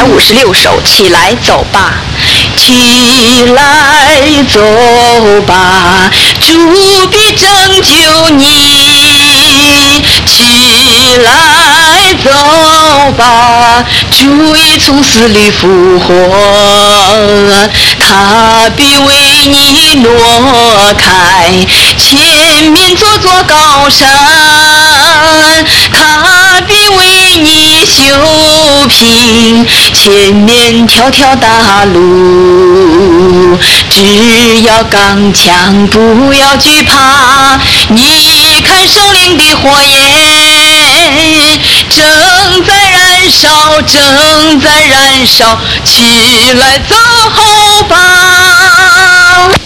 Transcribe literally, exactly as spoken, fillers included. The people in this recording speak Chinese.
五十六首，起来走吧， 起来走吧，主必拯救你。起来走吧，主已从死里复活，他必为你挪开前面座座高山，他必为你修平前面条条大路。只要刚强，不要惧怕，你看圣灵的火焰正在燃烧，正在燃烧，起来走吧。